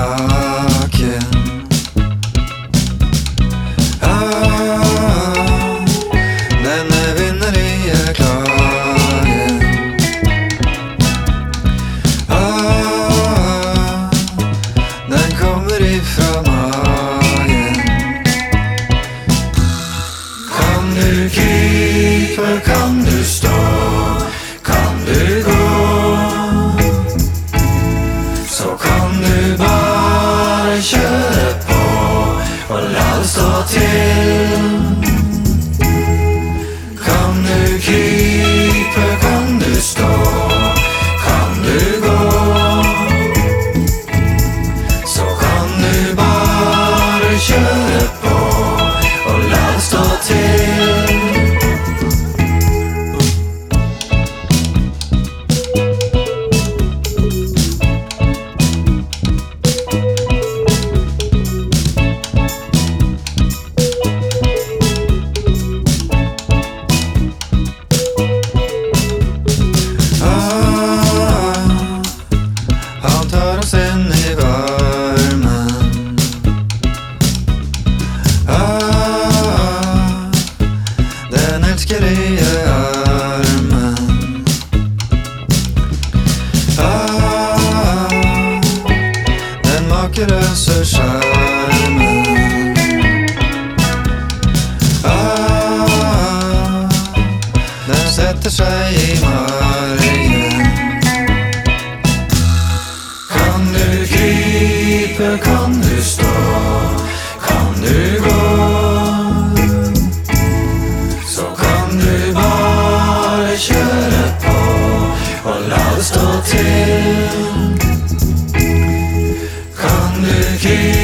naken. Denne vinnerlige klagen. Den kommer ifra magen. Kan du krype, kan du stå, kan du gå, så kan du bare kjøre på og la det stå til. Kan du krype, kan du stå, kan du gå, så kan du bare kjøre på og la det stå til. Han tar oss inn i varmen. Den elskelige armen. Den makeløse skjermen. Den setter seg i margen. Kan du krype, kan du stå, kan du gå, så kan du bare kjøre på og la det stå til. Kan du krype